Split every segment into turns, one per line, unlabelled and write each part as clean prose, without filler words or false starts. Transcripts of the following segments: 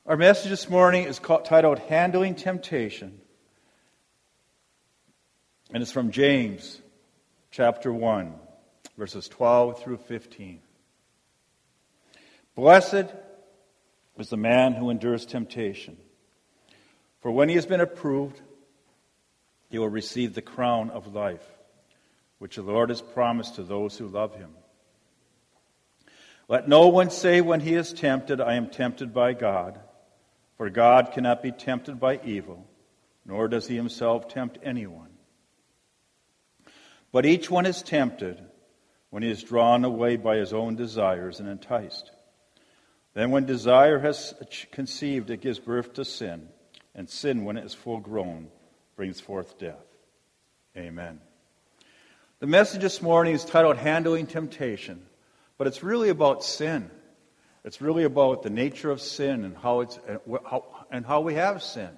Our message this morning is titled Handling Temptation. And it's from James chapter 1, verses 12 through 15. Blessed is the man who endures temptation, for when he has been approved, he will receive the crown of life, which the Lord has promised to those who love him. Let no one say when he is tempted, I am tempted by God, for God cannot be tempted by evil, nor does he himself tempt anyone. But each one is tempted when he is drawn away by his own desires and enticed. Then when desire has conceived, it gives birth to sin, and sin, when it is full grown, brings forth death. Amen. The message this morning is titled Handling Temptation, but it's really about sin. It's really about the nature of sin and how we have sin.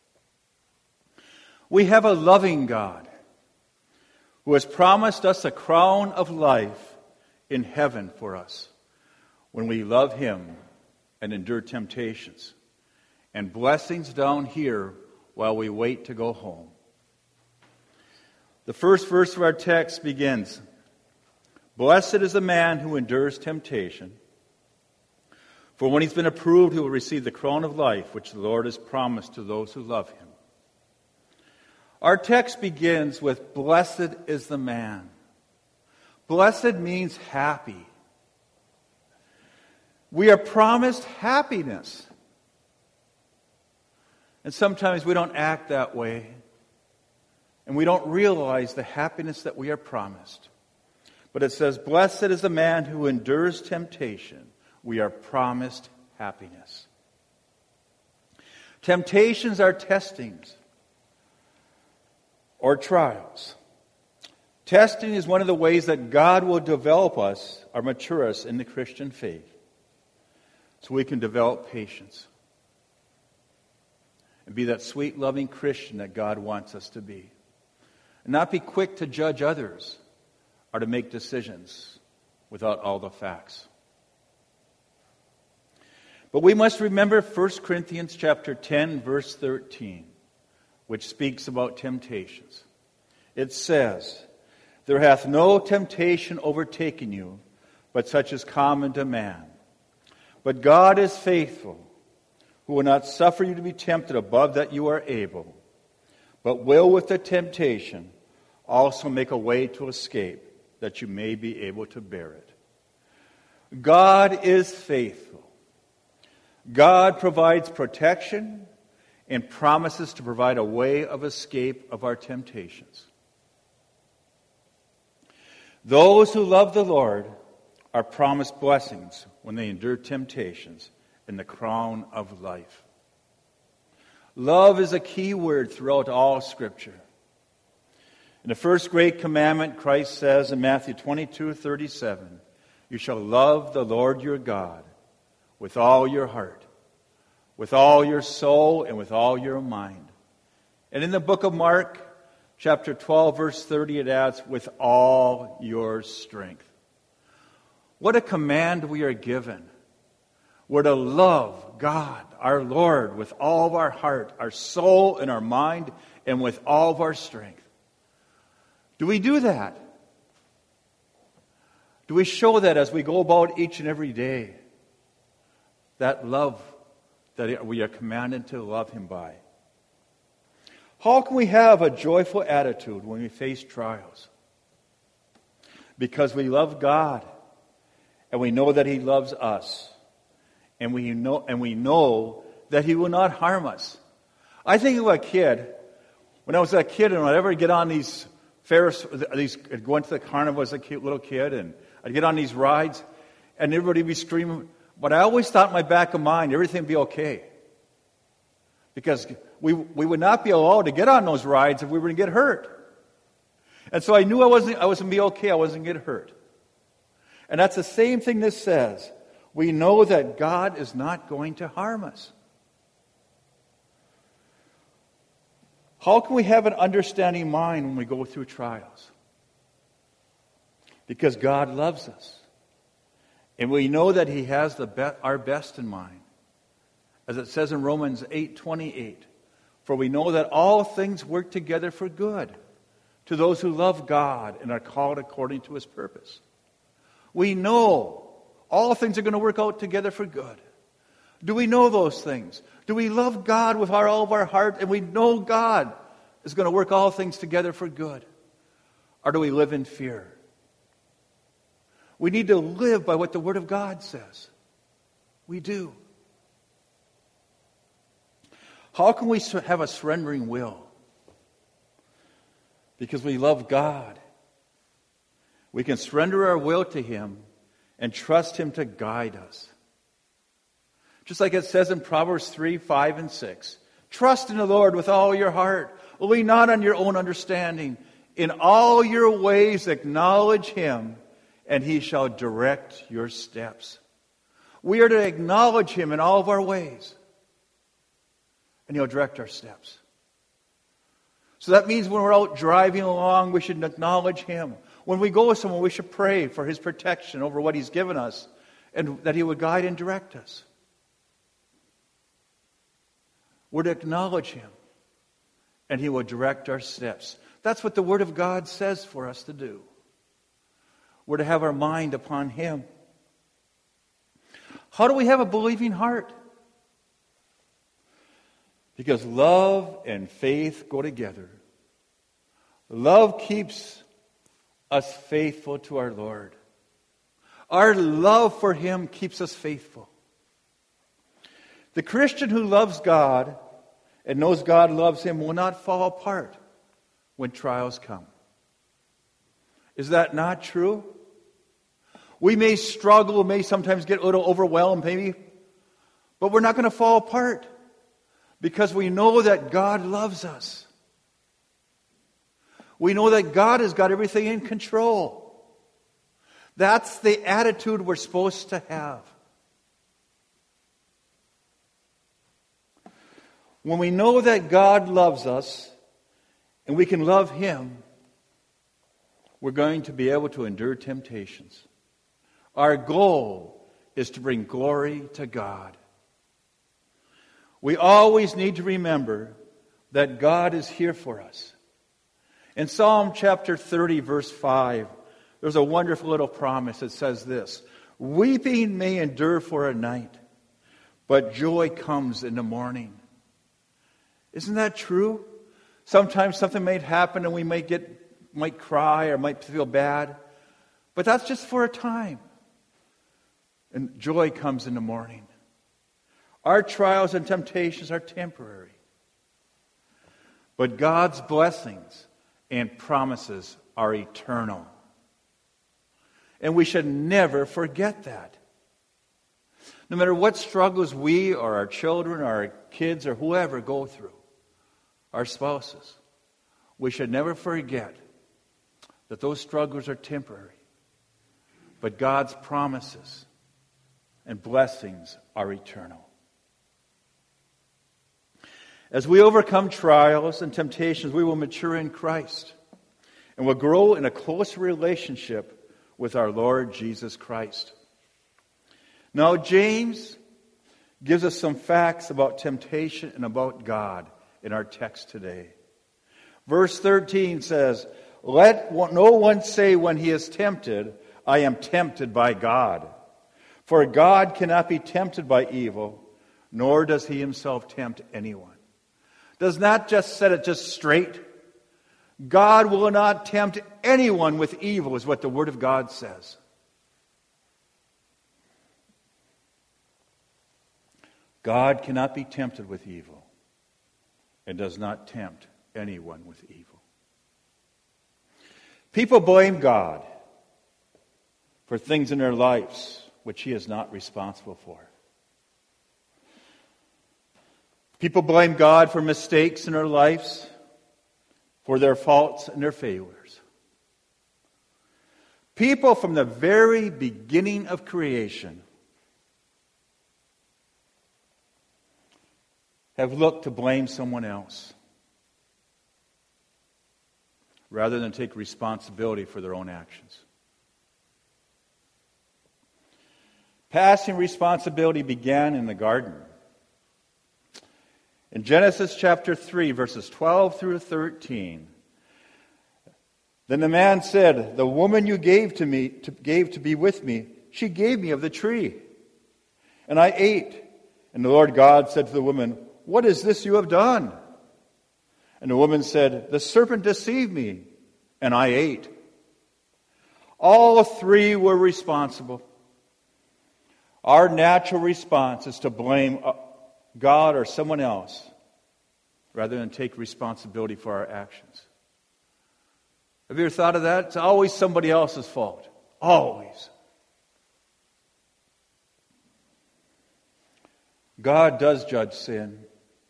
We have a loving God who has promised us a crown of life in heaven for us when we love him and endure temptations, and blessings down here while we wait to go home. The first verse of our text begins, Blessed is the man who endures temptation, for when he's been approved, he will receive the crown of life, which the Lord has promised to those who love him. Our text begins with, Blessed is the man. Blessed means happy. We are promised happiness. And sometimes we don't act that way, and we don't realize the happiness that we are promised. But it says, Blessed is the man who endures temptation. We are promised happiness. Temptations are testings or trials. Testing is one of the ways that God will develop us or mature us in the Christian faith, so we can develop patience and be that sweet, loving Christian that God wants us to be. And not be quick to judge others or to make decisions without all the facts. But we must remember 1 Corinthians chapter 10, verse 13, which speaks about temptations. It says, There hath no temptation overtaken you, but such is common to man. But God is faithful, who will not suffer you to be tempted above that you are able, but will with the temptation also make a way to escape, that you may be able to bear it. God is faithful. God provides protection and promises to provide a way of escape of our temptations. Those who love the Lord are promised blessings when they endure temptations and the crown of life. Love is a key word throughout all Scripture. In the first great commandment, Christ says in Matthew 22:37, You shall love the Lord your God with all your heart, with all your soul, and with all your mind. And in the book of Mark, chapter 12, verse 30, it adds, with all your strength. What a command we are given. We're to love God, our Lord, with all of our heart, our soul, and our mind, and with all of our strength. Do we do that? Do we show that as we go about each and every day? That love that we are commanded to love him by. How can we have a joyful attitude when we face trials? Because we love God, and we know that he loves us, and we know that he will not harm us. I think of a kid. When I was a kid, and whenever I'd get on these I'd go into the carnival as a cute little kid, and I'd get on these rides, and everybody would be screaming. But I always thought in my back of mind, everything would be okay. Because we would not be allowed to get on those rides if we were going to get hurt. And so I knew I wasn't going to be okay. I wasn't going to get hurt. And that's the same thing this says. We know that God is not going to harm us. How can we have an understanding mind when we go through trials? Because God loves us. And we know that he has our best in mind. As it says in Romans 8:28, for we know that all things work together for good to those who love God and are called according to His purpose. We know all things are going to work out together for good. Do we know those things? Do we love God with all of our heart and we know God is going to work all things together for good? Or do we live in fear? We need to live by what the Word of God says. We do. How can we have a surrendering will? Because we love God. We can surrender our will to Him and trust Him to guide us. Just like it says in Proverbs 3, 5, and 6. Trust in the Lord with all your heart. Lean not on your own understanding. In all your ways acknowledge Him, and He shall direct your steps. We are to acknowledge Him in all of our ways, and He'll direct our steps. So that means when we're out driving along, we should acknowledge Him. When we go somewhere, we should pray for His protection over what He's given us, and that He would guide and direct us. We're to acknowledge Him, and He will direct our steps. That's what the Word of God says for us to do. We're to have our mind upon Him. How do we have a believing heart? Because love and faith go together. Love keeps us faithful to our Lord. Our love for Him keeps us faithful. The Christian who loves God and knows God loves him will not fall apart when trials come. Is that not true? We may struggle, may sometimes get a little overwhelmed, maybe, but we're not going to fall apart because we know that God loves us. We know that God has got everything in control. That's the attitude we're supposed to have. When we know that God loves us and we can love Him, we're going to be able to endure temptations. Our goal is to bring glory to God. We always need to remember that God is here for us. In Psalm chapter 30, verse 5, there's a wonderful little promise that says this: weeping may endure for a night, but joy comes in the morning. Isn't that true? Sometimes something might happen and we might cry or might feel bad, but that's just for a time. And joy comes in the morning. Our trials and temptations are temporary. But God's blessings and promises are eternal. And we should never forget that. No matter what struggles we or our children or our kids or whoever go through, our spouses, we should never forget that those struggles are temporary. But God's promises and blessings are eternal. As we overcome trials and temptations, we will mature in Christ and will grow in a closer relationship with our Lord Jesus Christ. Now, James gives us some facts about temptation and about God in our text today. Verse 13 says, "Let no one say when he is tempted, I am tempted by God. For God cannot be tempted by evil, nor does He Himself tempt anyone." Does not just set it just straight. God will not tempt anyone with evil, is what the Word of God says. God cannot be tempted with evil and does not tempt anyone with evil. People blame God for things in their lives which He is not responsible for. People blame God for mistakes in their lives, for their faults and their failures. People from the very beginning of creation have looked to blame someone else rather than take responsibility for their own actions. Passing responsibility began in the garden In Genesis chapter 3, verses 12 through 13, then the man said, "The woman you gave to be with me, she gave me of the tree. And I ate." And the Lord God said to the woman, "What is this you have done?" And the woman said, "The serpent deceived me, and I ate." All three were responsible. Our natural response is to blame God or someone else rather than take responsibility for our actions. Have you ever thought of that? It's always somebody else's fault. Always. God does judge sin.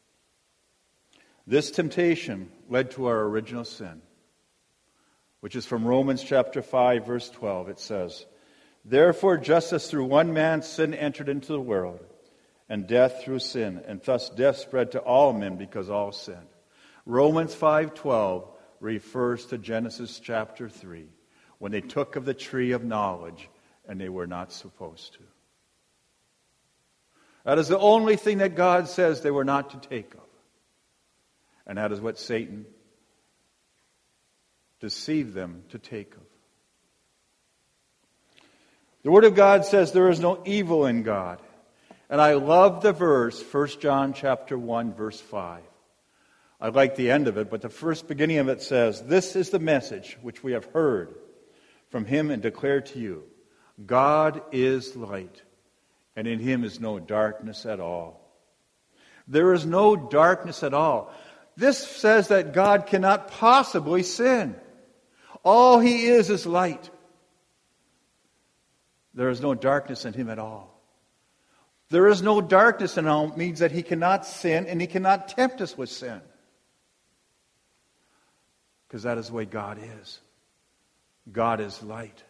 This temptation led to our original sin, which is from Romans chapter 5, verse 12. It says, "Therefore, just as through one man sin entered into the world, and death through sin, and thus death spread to all men because all sinned." Romans 5:12 refers to Genesis chapter 3, when they took of the tree of knowledge and they were not supposed to. That is the only thing that God says they were not to take of. And that is what Satan deceived them to take of. The Word of God says there is no evil in God. And I love the verse, 1 John chapter 1, verse 5. I like the end of it, but the first beginning of it says, "This is the message which we have heard from him and declared to you. God is light, and in him is no darkness at all." There is no darkness at all. This says that God cannot possibly sin. All he is light. There is no darkness in him at all. There is no darkness in him means that he cannot sin and he cannot tempt us with sin. Because that is the way God is. God is light.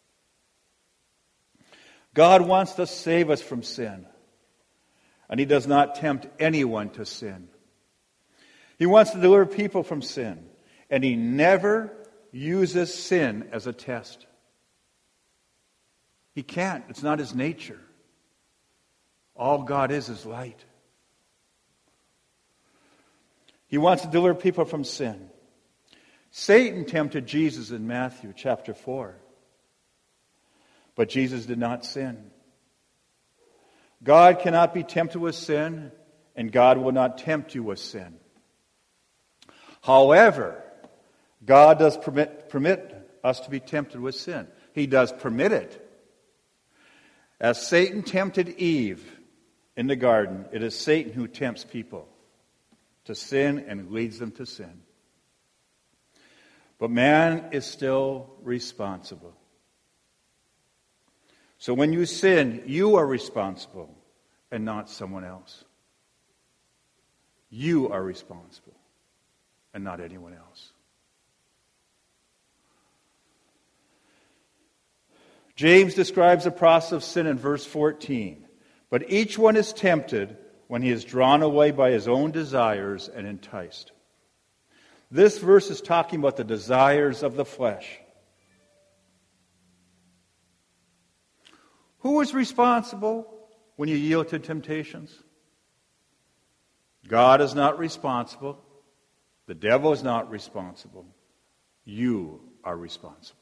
God wants to save us from sin. And he does not tempt anyone to sin. He wants to deliver people from sin. And he never uses sin as a test. He can't. It's not his nature. All God is light. He wants to deliver people from sin. Satan tempted Jesus in Matthew chapter 4. But Jesus did not sin. God cannot be tempted with sin, and God will not tempt you with sin. However, God does permit us to be tempted with sin. He does permit it. As Satan tempted Eve in the garden, it is Satan who tempts people to sin and leads them to sin. But man is still responsible. So when you sin, you are responsible and not someone else. You are responsible and not anyone else. James describes the process of sin in verse 14. But each one is tempted when he is drawn away by his own desires and enticed. This verse is talking about the desires of the flesh. Who is responsible when you yield to temptations? God is not responsible. The devil is not responsible. You are responsible.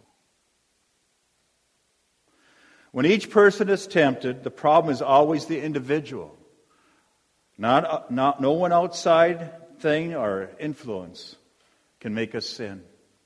When each person is tempted, the problem is always the individual. Not no one outside thing or influence can make us sin.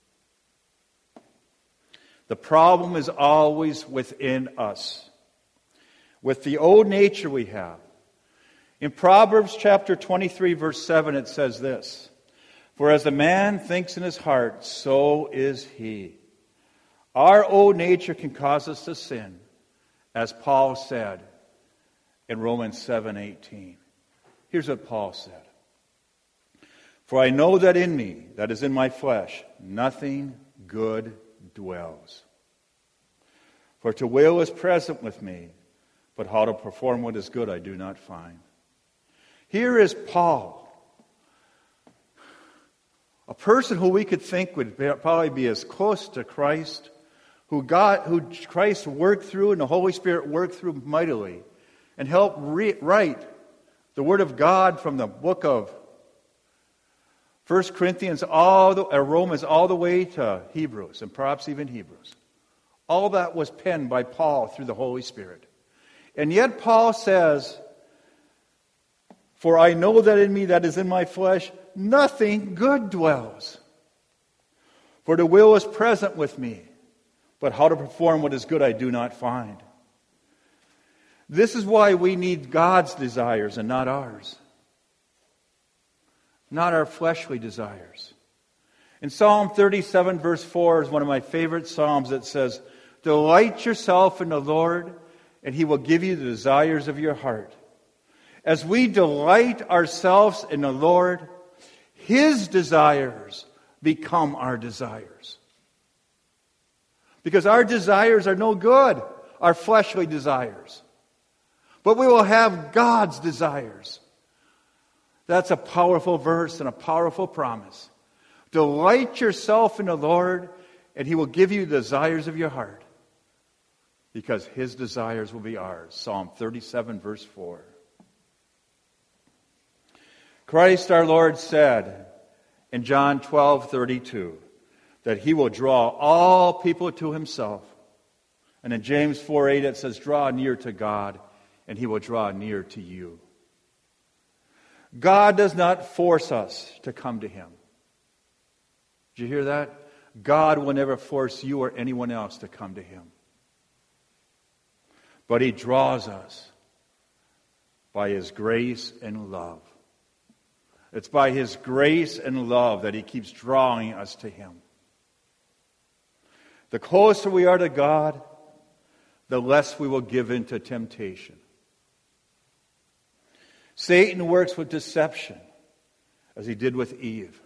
The problem is always within us. With the old nature we have. In Proverbs chapter 23, verse 7, it says this: "For as a man thinks in his heart, so is he." Our old nature can cause us to sin, as Paul said in Romans 7:18. Here's what Paul said: "For I know that in me, that is in my flesh, nothing good dwells. For to will is present with me, but how to perform what is good I do not find." Here is Paul, a person who we could think would probably be as close to Christ, who Christ worked through and the Holy Spirit worked through mightily and helped write The Word of God from the book of 1 Corinthians, Romans, all the way to Hebrews, and perhaps even Hebrews. All that was penned by Paul through the Holy Spirit. And yet Paul says, "For I know that in me, that is in my flesh, nothing good dwells. For the will is present with me, but how to perform what is good I do not find." This is why we need God's desires and not ours. Not our fleshly desires. In Psalm 37, verse 4 is one of my favorite psalms that says, "Delight yourself in the Lord, and He will give you the desires of your heart." As we delight ourselves in the Lord, His desires become our desires. Because our desires are no good, our fleshly desires. But we will have God's desires. That's a powerful verse and a powerful promise. Delight yourself in the Lord, and He will give you the desires of your heart. Because His desires will be ours. Psalm 37, verse 4. Christ our Lord said in John 12:32 that He will draw all people to Himself. And in James 4:8 it says, "Draw near to God, and He will draw near to you." God does not force us to come to Him. Did you hear that? God will never force you or anyone else to come to Him. But He draws us by His grace and love. It's by His grace and love that He keeps drawing us to Him. The closer we are to God, the less we will give in to temptation. Satan works with deception, as he did with Eve.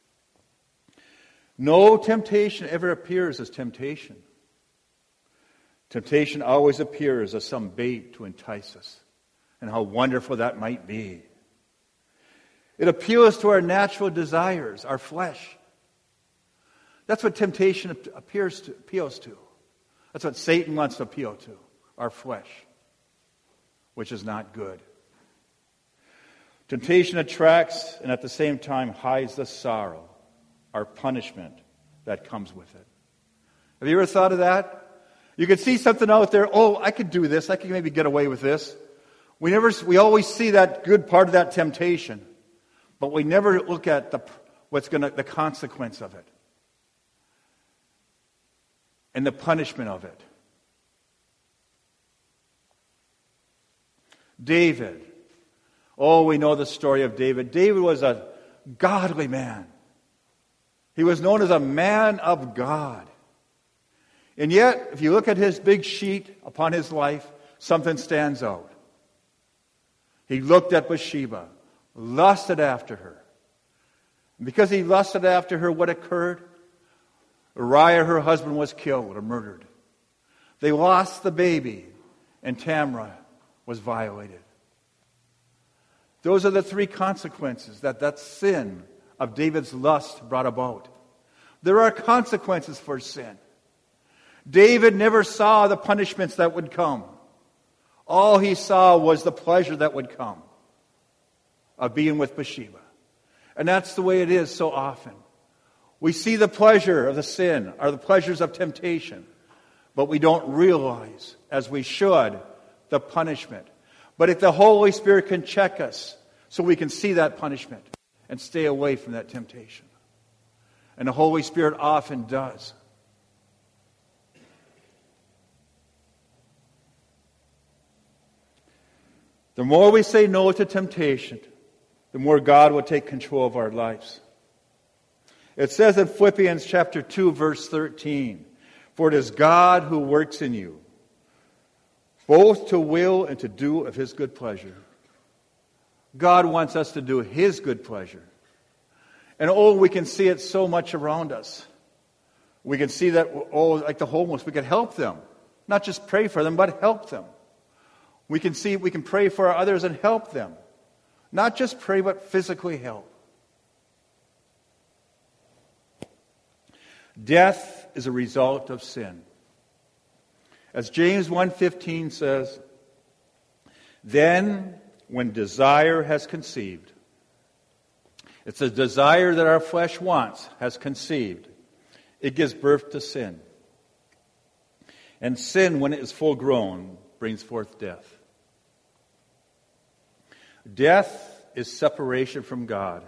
No temptation ever appears as temptation. Temptation always appears as some bait to entice us, and how wonderful that might be. It appeals to our natural desires, our flesh. That's what temptation appeals to. That's what Satan wants to appeal to, our flesh, which is not good. Temptation attracts and at the same time hides the sorrow, our punishment that comes with it. Have you ever thought of that? You could see something out there, I could do this, I could maybe get away with this. We always see that good part of that temptation, but we never look at the consequence of it and the punishment of it. David. We know the story of David. David was a godly man. He was known as a man of God. And yet, if you look at his big sheet upon his life, something stands out. He looked at Bathsheba, lusted after her. And because he lusted after her, what occurred? Uriah, her husband, was killed or murdered. They lost the baby, and Tamar was violated. Those are the three consequences that sin of David's lust brought about. There are consequences for sin. David never saw the punishments that would come. All he saw was the pleasure that would come of being with Bathsheba. And that's the way it is so often. We see the pleasure of the sin, or the pleasures of temptation, but we don't realize, as we should, the punishment. But if the Holy Spirit can check us so we can see that punishment and stay away from that temptation. And the Holy Spirit often does. The more we say no to temptation, the more God will take control of our lives. It says in Philippians chapter 2, verse 13, "For it is God who works in you, both to will and to do of His good pleasure." God wants us to do His good pleasure. And we can see it so much around us. We can see that, like the homeless, we can help them. Not just pray for them, but help them. We can pray for others and help them. Not just pray, but physically help. Death is a result of sin. As James 1:15 says, "Then when desire has conceived. It's a desire that our flesh wants, has conceived. It gives birth to sin. And sin, when it is full grown, brings forth death. Death is separation from God.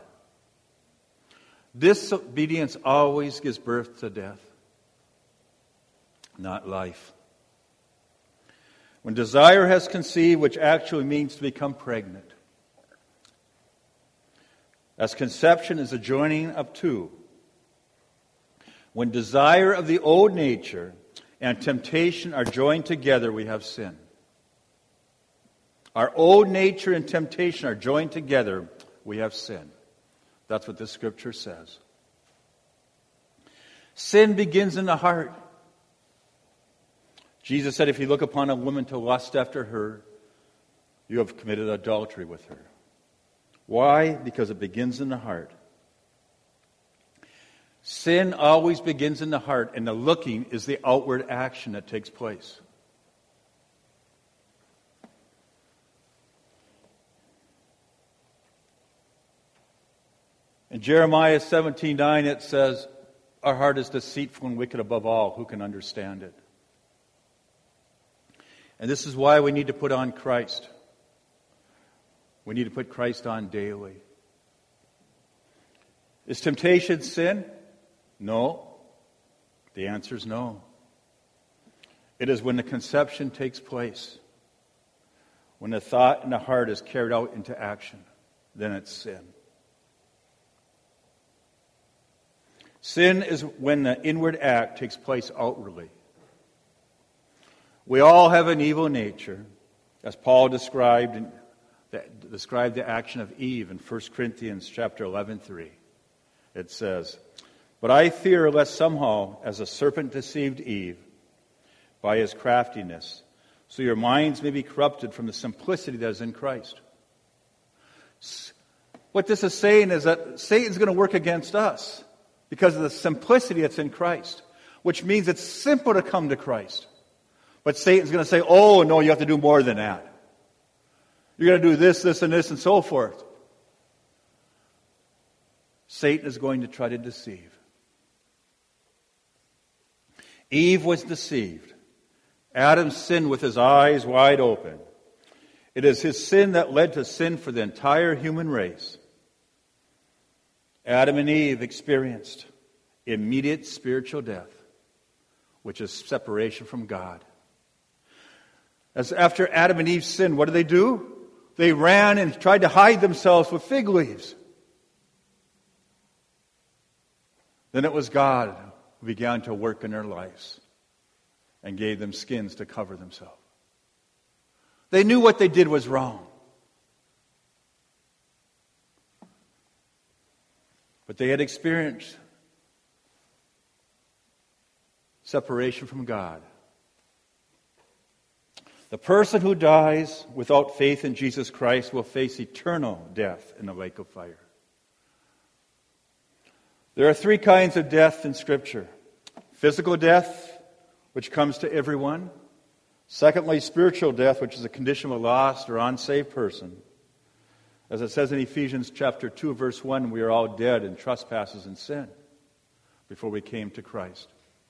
Disobedience always gives birth to death, not life. When desire has conceived, which actually means to become pregnant, as conception is a joining of two. When desire of the old nature and temptation are joined together, we have sin. Our old nature and temptation are joined together, we have sin. That's what this scripture says. Sin begins in the heart. Jesus said, if you look upon a woman to lust after her, you have committed adultery with her. Why? Because it begins in the heart. Sin always begins in the heart, and the looking is the outward action that takes place. In Jeremiah 17:9 it says, our heart is deceitful and wicked above all. Who can understand it? And this is why we need to put on Christ. We need to put Christ on daily. Is temptation sin? No. The answer is no. It is when the conception takes place, when the thought in the heart is carried out into action, then it's sin. Sin is when the inward act takes place outwardly. We all have an evil nature, as Paul described the action of Eve in 1 Corinthians chapter 11:3. It says, but I fear lest somehow, as the serpent deceived Eve by his craftiness, so your minds may be corrupted from the simplicity that is in Christ. What this is saying is that Satan's going to work against us because of the simplicity that's in Christ, which means it's simple to come to Christ. But Satan's going to say, oh, no, you have to do more than that. You're going to do this, this, and this, and so forth. Satan is going to try to deceive. Eve was deceived. Adam sinned with his eyes wide open. It is his sin that led to sin for the entire human race. Adam and Eve experienced immediate spiritual death, which is separation from God. As after Adam and Eve sinned, what did they do? They ran and tried to hide themselves with fig leaves. Then it was God who began to work in their lives and gave them skins to cover themselves. They knew what they did was wrong. But they had experienced separation from God. The person who dies without faith in Jesus Christ will face eternal death in the lake of fire. There are three kinds of death in Scripture. Physical death, which comes to everyone. Secondly, spiritual death, which is a condition of a lost or unsaved person. As it says in Ephesians chapter 2, verse 1, we are all dead in trespasses and sin before we came to Christ.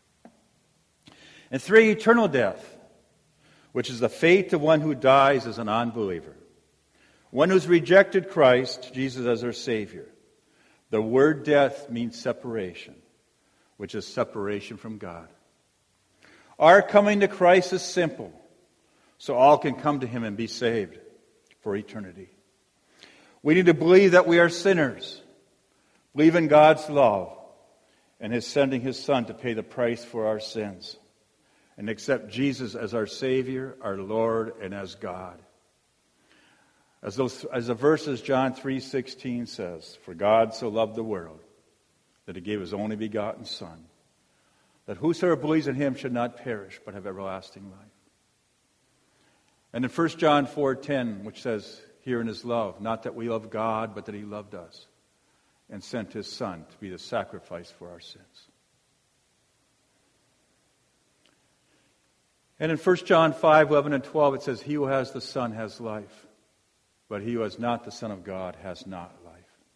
And three, eternal death, which is the fate of one who dies as an unbeliever. One who's rejected Christ, Jesus, as their Savior. The word death means separation, which is separation from God. Our coming to Christ is simple, so all can come to Him and be saved for eternity. We need to believe that we are sinners, believe in God's love, and His sending His Son to pay the price for our sins, and accept Jesus as our Savior, our Lord, and as God. As the verses John 3:16 says, for God so loved the world that He gave His only begotten Son, that whosoever believes in Him should not perish but have everlasting life. And in 1 John 4:10, which says, herein is love, not that we love God, but that He loved us and sent His Son to be the sacrifice for our sins. And in 1 John 5:11 and 12, it says, he who has the Son has life. but he who is not the Son of God has not life.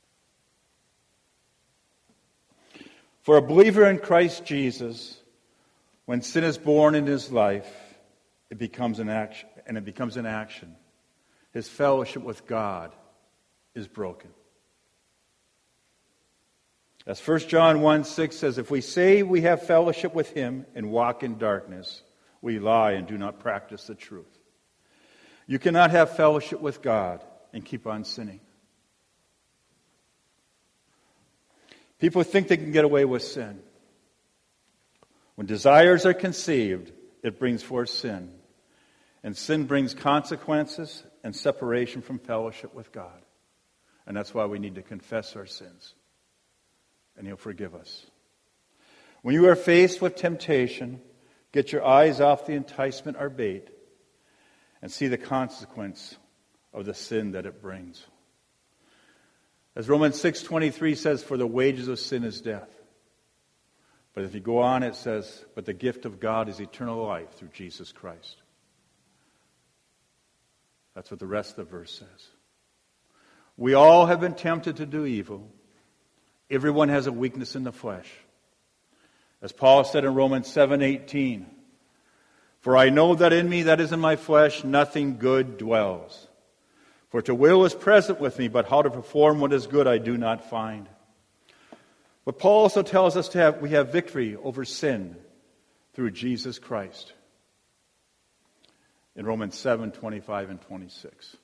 For a believer in Christ Jesus, when sin is born in his life, it becomes an action, and it becomes an action. His fellowship with God is broken. As 1 John 1:6 says, if we say we have fellowship with him and walk in darkness, we lie and do not practice the truth. You cannot have fellowship with God and keep on sinning. People think they can get away with sin. When desires are conceived, it brings forth sin. And sin brings consequences and separation from fellowship with God. And that's why we need to confess our sins. And he'll forgive us. When you are faced with temptation, get your eyes off the enticement or bait and see the consequence of the sin that it brings. As Romans 6:23 says, for the wages of sin is death. But if you go on, it says, but the gift of God is eternal life through Jesus Christ. That's what the rest of the verse says. We all have been tempted to do evil. Everyone has a weakness in the flesh. As Paul said in Romans 7:18, for I know that in me, that is in my flesh, nothing good dwells. For to will is present with me, but how to perform what is good I do not find. But Paul also tells us we have victory over sin through Jesus Christ. In Romans 7:25 and 26.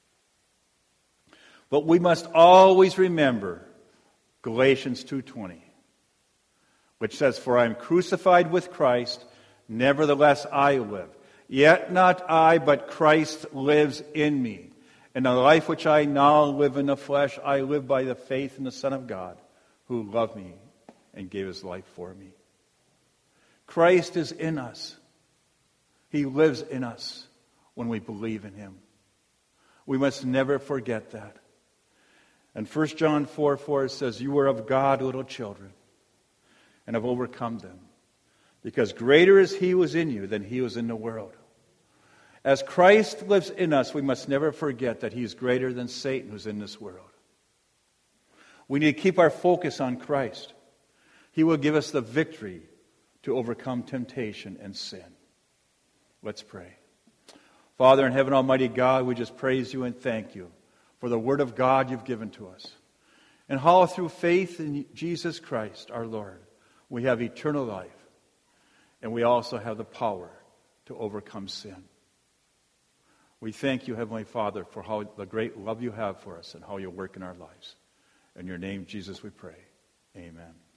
But we must always remember Galatians 2:20, which says, for I am crucified with Christ, nevertheless I live. Yet not I, but Christ lives in me. And the life which I now live in the flesh, I live by the faith in the Son of God, who loved me and gave his life for me. Christ is in us. He lives in us when we believe in him. We must never forget that. And 1 John 4:4 says, you are of God, little children, and have overcome them, because greater is he who is in you than he who is in the world. As Christ lives in us, we must never forget that he is greater than Satan who's in this world. We need to keep our focus on Christ. He will give us the victory to overcome temptation and sin. Let's pray. Father in heaven, Almighty God, we just praise you and thank you for the word of God you've given to us. And how through faith in Jesus Christ, our Lord, we have eternal life. And we also have the power to overcome sin. We thank you, Heavenly Father, for how the great love you have for us and how you work in our lives. In your name, Jesus, we pray. Amen.